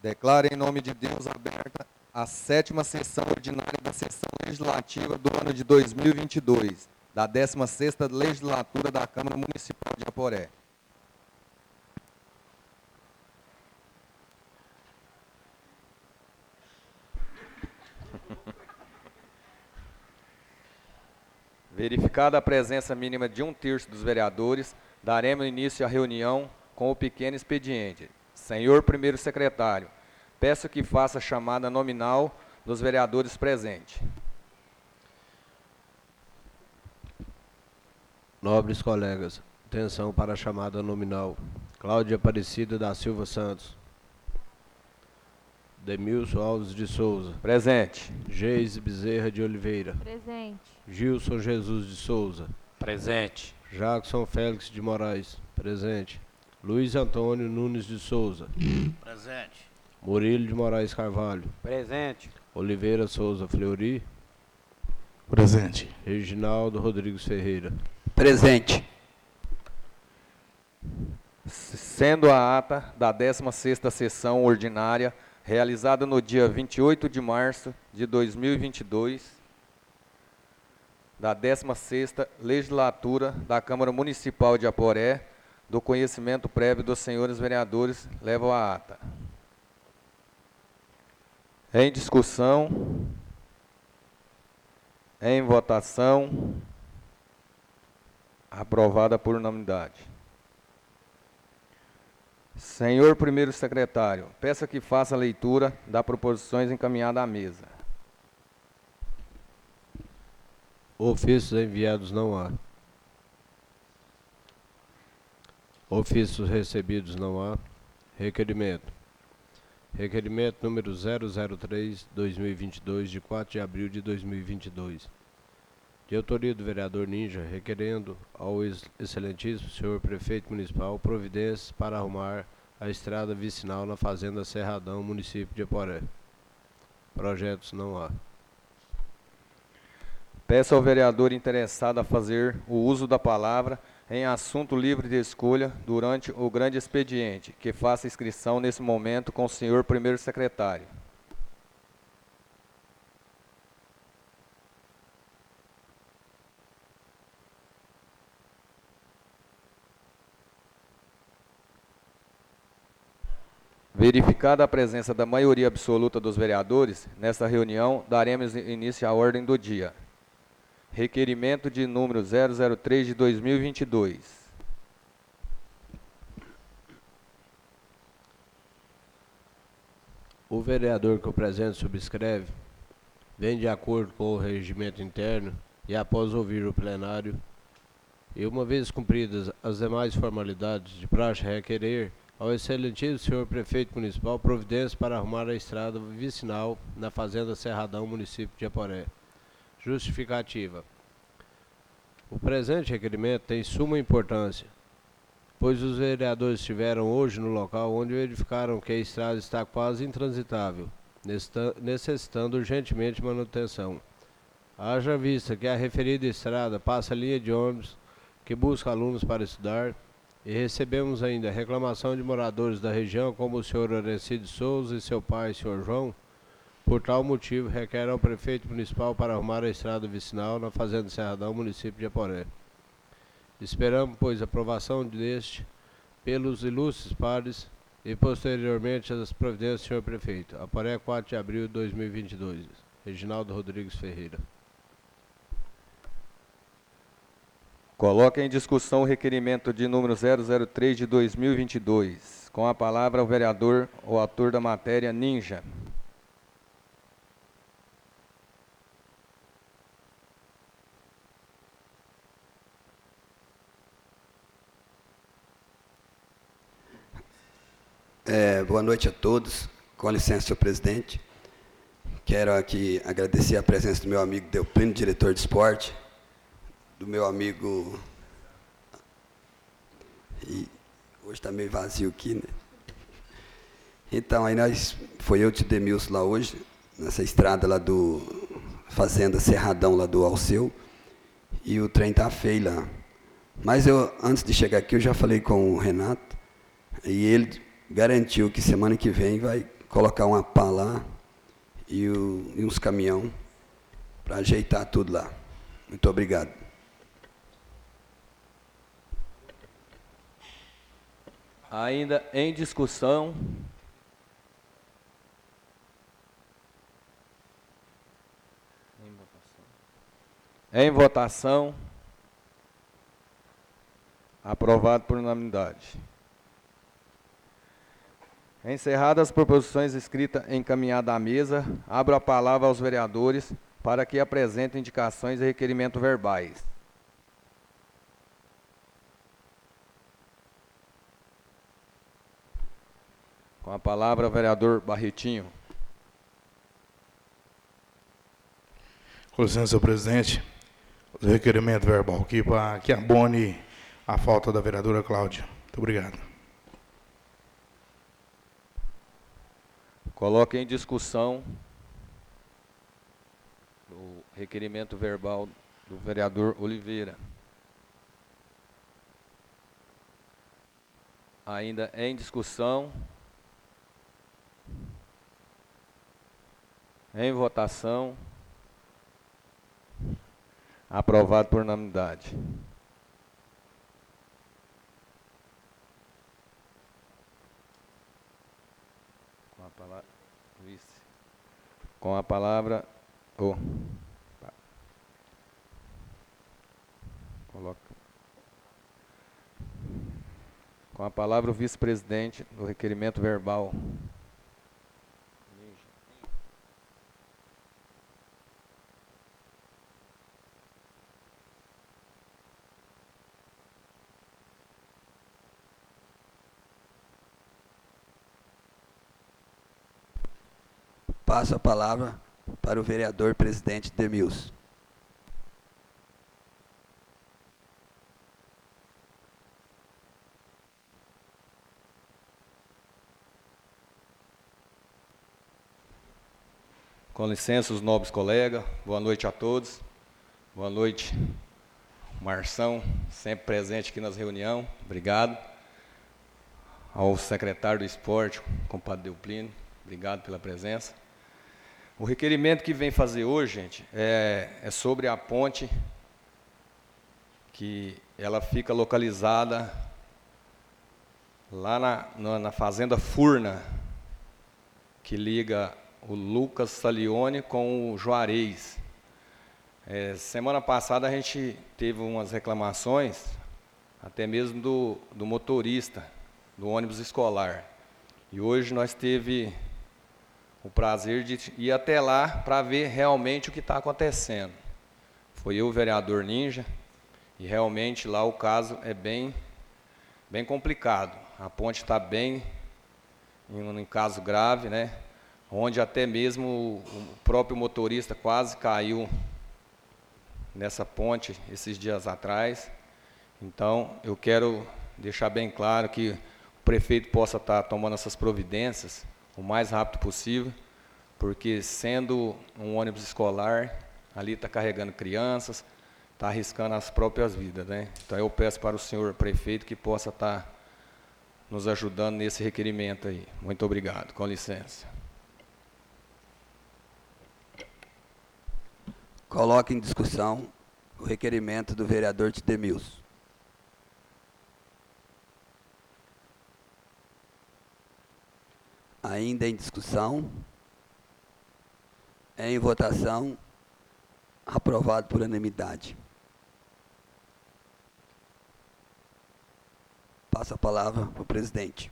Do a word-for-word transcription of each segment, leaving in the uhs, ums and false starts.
Declaro em nome de Deus aberta a sétima sessão ordinária da sessão legislativa do ano de dois mil e vinte e dois, da décima sexta legislatura da Câmara Municipal de Aporé. Verificada a presença mínima de um terço dos vereadores, daremos início à reunião com o pequeno expediente. Senhor primeiro secretário, peço que faça a chamada nominal dos vereadores presentes. Nobres colegas, atenção para a chamada nominal. Cláudia Aparecida da Silva Santos. Demilson Alves de Souza. Presente. Geise Bezerra de Oliveira. Presente. Gilson Jesus de Souza. Presente. Jackson Félix de Moraes. Presente. Luiz Antônio Nunes de Souza. Presente. Murilo de Moraes Carvalho. Presente. Oliveira Souza Fleury. Presente. Reginaldo Rodrigues Ferreira. Presente. Sendo a ata da décima sexta sessão ordinária, realizada no dia vinte e oito de março de dois mil e vinte e dois, da décima sexta legislatura da Câmara Municipal de Aporé, do conhecimento prévio dos senhores vereadores, levo a ata. Em discussão, em votação, aprovada por unanimidade. Senhor primeiro secretário, peço que faça a leitura das proposições encaminhadas à mesa. Ofícios enviados não há. Ofícios recebidos não há. Requerimento. Requerimento número zero zero três barra dois mil e vinte e dois, de quatro de abril de dois mil e vinte e dois. De autoria do vereador Ninja, requerendo ao ex excelentíssimo senhor prefeito municipal providências para arrumar a estrada vicinal na fazenda Cerradão, município de Aporé. Projetos não há. Peço ao vereador interessado a fazer o uso da palavra em assunto livre de escolha durante o grande expediente, que faça inscrição nesse momento com o senhor primeiro secretário. Verificada a presença da maioria absoluta dos vereadores, nesta reunião daremos início à ordem do dia. Requerimento de número zero zero três de dois mil e vinte e dois. O vereador que o presente subscreve vem de acordo com o regimento interno e após ouvir o plenário e, uma vez cumpridas as demais formalidades de praxe, requerer ao excelentíssimo senhor prefeito municipal providências para arrumar a estrada vicinal na fazenda Cerradão, município de Aporé. Justificativa. O presente requerimento tem suma importância, pois os vereadores estiveram hoje no local onde verificaram que a estrada está quase intransitável, necessitando urgentemente de manutenção. Haja vista que a referida estrada passa a linha de ônibus que busca alunos para estudar, e recebemos ainda reclamação de moradores da região, como o senhor Orenci de Souza e seu pai, senhor João. Por tal motivo, requer ao prefeito municipal para arrumar a estrada vicinal na fazenda Cerradão, município de Aporé. Esperamos, pois, a aprovação deste pelos ilustres pares e, posteriormente, as providências do senhor prefeito. Aporé, quatro de abril de dois mil e vinte e dois. Reginaldo Rodrigues Ferreira. Coloque em discussão o requerimento de número zero zero três de dois mil e vinte e dois. Com a palavra o vereador, o autor da matéria, Ninja. É, boa noite a todos. Com licença, senhor presidente. Quero aqui agradecer a presença do meu amigo Delplino, diretor de esporte, do meu amigo... E hoje está meio vazio aqui, né? Então, aí nós... Foi eu e o Demilson lá hoje, nessa estrada lá do... Fazenda Cerradão, lá do Alceu, e o trem tá feio lá. Mas eu, antes de chegar aqui, eu já falei com o Renato, e ele garantiu que semana que vem vai colocar uma pá lá e, o, e uns caminhão para ajeitar tudo lá. Muito obrigado. Ainda em discussão. Em votação. Aprovado por unanimidade. Encerradas as proposições escritas e encaminhadas à mesa, abro a palavra aos vereadores para que apresentem indicações e requerimentos verbais. Com a palavra, o vereador Barretinho. Com licença, senhor presidente. O requerimento verbal aqui para que abone a falta da vereadora Cláudia. Muito obrigado. Coloque em discussão o requerimento verbal do vereador Oliveira. Ainda em discussão. Em votação. Aprovado por unanimidade. Com a palavra, vice. Com a palavra, oh, tá. Coloca. Com a palavra, o vice-presidente do requerimento verbal. Passo a palavra para o vereador presidente Demilson. Com licença, os nobres colegas, boa noite a todos. Boa noite, Marção, sempre presente aqui nas reuniões, obrigado. Ao secretário do esporte, compadre Delplino, obrigado pela presença. O requerimento que vem fazer hoje, gente, é, é sobre a ponte, que ela fica localizada lá na, na, na fazenda Furna, que liga o Lucas Salione com o Juarez. É, semana passada a gente teve umas reclamações, até mesmo do, do motorista, do ônibus escolar. E hoje nós teve o prazer de ir até lá para ver realmente o que está acontecendo. Foi eu, o vereador Ninja, e realmente lá o caso é bem, bem complicado. A ponte está bem em um caso grave, né? Onde até mesmo o próprio motorista quase caiu nessa ponte esses dias atrás. Então, eu quero deixar bem claro que o prefeito possa estar tomando essas providências o mais rápido possível, porque sendo um ônibus escolar, ali está carregando crianças, está arriscando as próprias vidas, né? Então eu peço para o senhor prefeito que possa estar nos ajudando nesse requerimento aí. Muito obrigado. Com licença. Coloque em discussão o requerimento do vereador Tidemilson. Ainda em discussão. Em votação. Aprovado por unanimidade. Passo a palavra para o presidente.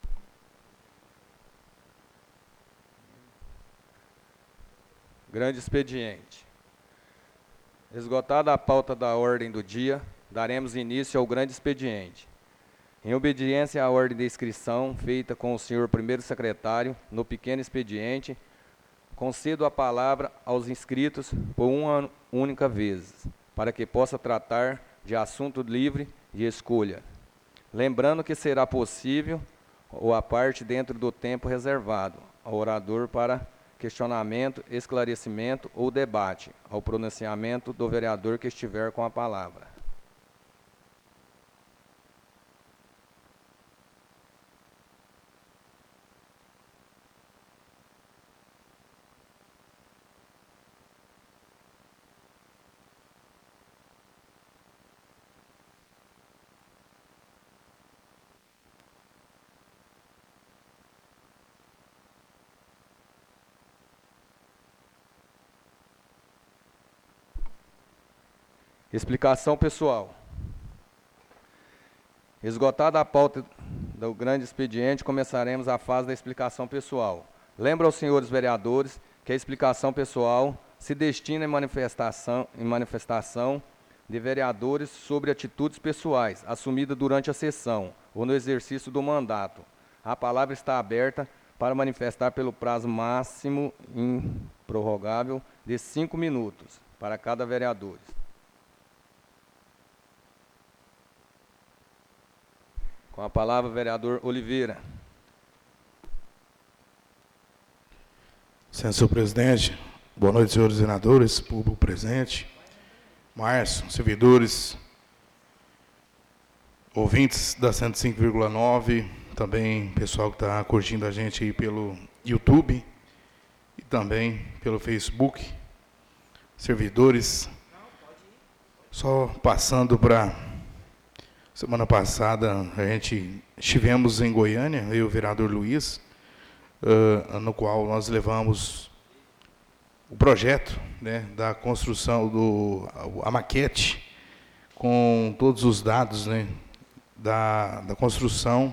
Grande expediente. Esgotada a pauta da ordem do dia, daremos início ao grande expediente. Em obediência à ordem de inscrição feita com o senhor primeiro secretário no pequeno expediente, concedo a palavra aos inscritos por uma única vez, para que possa tratar de assunto livre de escolha. Lembrando que será possível ou a parte dentro do tempo reservado ao orador para questionamento, esclarecimento ou debate, ao pronunciamento do vereador que estiver com a palavra. Explicação pessoal. Esgotada a pauta do grande expediente, começaremos a fase da explicação pessoal. Lembro aos senhores vereadores que a explicação pessoal se destina em manifestação, em manifestação de vereadores sobre atitudes pessoais assumidas durante a sessão ou no exercício do mandato. A palavra está aberta para manifestar pelo prazo máximo improrrogável de cinco minutos para cada vereador. Com a palavra, vereador Oliveira. Senhor presidente, boa noite, senhores senadores, público presente, Márcio, servidores, ouvintes da cento e cinco vírgula nove, também pessoal que está curtindo a gente aí pelo YouTube e também pelo Facebook, servidores, só passando para... Semana passada, a gente estivemos em Goiânia, eu e o vereador Luiz, uh, no qual nós levamos o projeto, né, da construção, do, a maquete, com todos os dados, né, da, da construção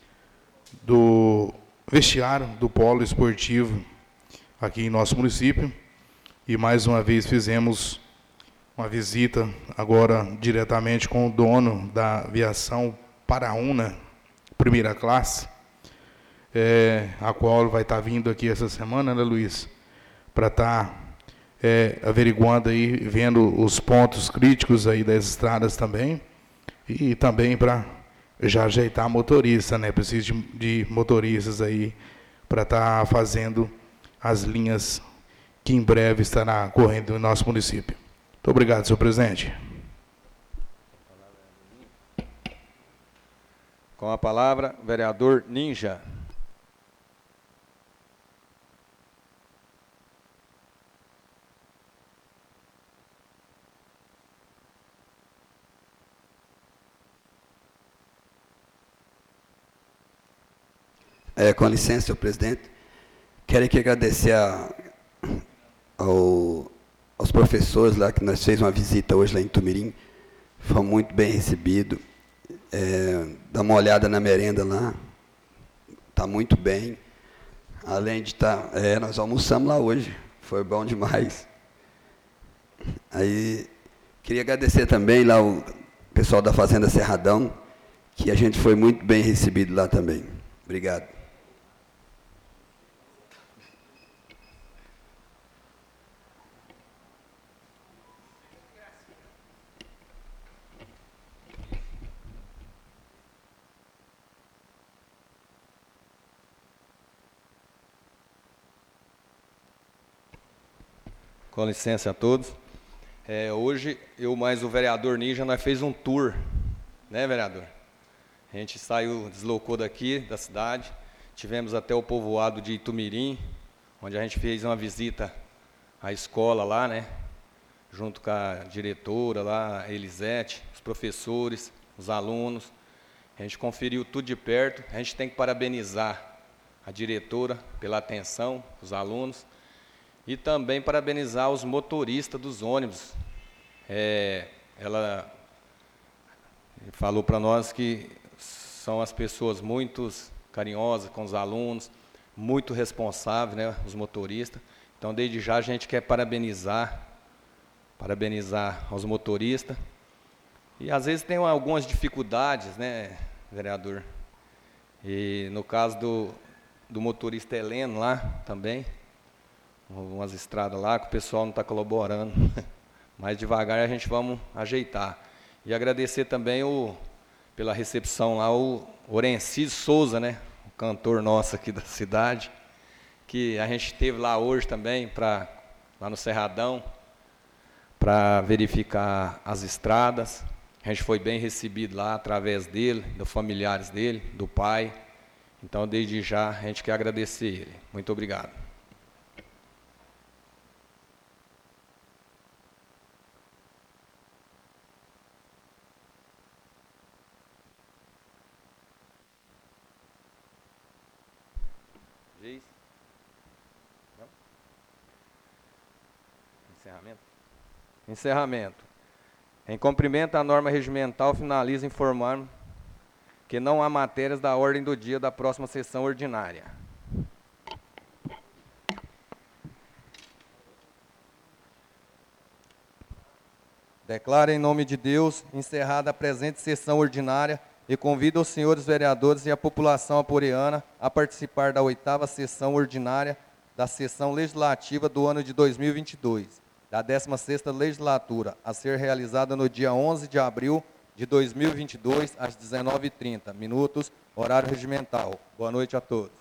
do vestiário do polo esportivo aqui em nosso município. E mais uma vez fizemos uma visita agora diretamente com o dono da aviação Paraúna, primeira classe, é, a qual vai estar vindo aqui essa semana, né, Luiz? Para estar é, averiguando aí, vendo os pontos críticos aí das estradas também, e também para já ajeitar a motorista, né? Preciso de, de motoristas aí para estar fazendo as linhas que em breve estará correndo no nosso município. Muito obrigado, senhor presidente. Com a palavra, vereador Ninja. É, com licença, senhor presidente, quero aqui agradecer a, ao, aos professores lá, que nós fizemos uma visita hoje lá em Tumirim, foi muito bem recebido. É, dá uma olhada na merenda lá, está muito bem. Além de estar, tá, é, nós almoçamos lá hoje, foi bom demais. Aí, queria agradecer também lá o pessoal da Fazenda Cerradão, que a gente foi muito bem recebido lá também. Obrigado. Com licença a todos. É, hoje, eu mais o vereador Ninja, nós fez um tour, né, vereador? A gente saiu, deslocou daqui, da cidade, tivemos até o povoado de Itumirim, onde a gente fez uma visita à escola lá, né? Junto com a diretora lá, a Elisete, os professores, os alunos. A gente conferiu tudo de perto. A gente tem que parabenizar a diretora pela atenção, os alunos, e também parabenizar os motoristas dos ônibus. É, ela falou para nós que são as pessoas muito carinhosas com os alunos, muito responsáveis, né, os motoristas. Então, desde já, a gente quer parabenizar, parabenizar aos motoristas. E, às vezes, tem algumas dificuldades, né, vereador? E, no caso do, do motorista Heleno lá, também, umas estradas lá que o pessoal não está colaborando. Mas devagar a gente vamos ajeitar. E agradecer também o, pela recepção lá o Orenciso Souza, né? O cantor nosso aqui da cidade, que a gente esteve lá hoje também, pra, lá no Cerradão, para verificar as estradas. A gente foi bem recebido lá através dele, dos familiares dele, do pai. Então, desde já, a gente quer agradecer ele. Muito obrigado. Encerramento. Encerramento. Em cumprimento à norma regimental, finalizo informando que não há matérias da ordem do dia da próxima sessão ordinária. Declaro em nome de Deus encerrada a presente sessão ordinária e convido os senhores vereadores e a população aporeana a participar da oitava sessão ordinária da sessão legislativa do ano de dois mil e vinte e dois, da décima sexta legislatura, a ser realizada no dia onze de abril de dois mil e vinte e dois, às dezenove e trinta minutos, horário regimental. Boa noite a todos.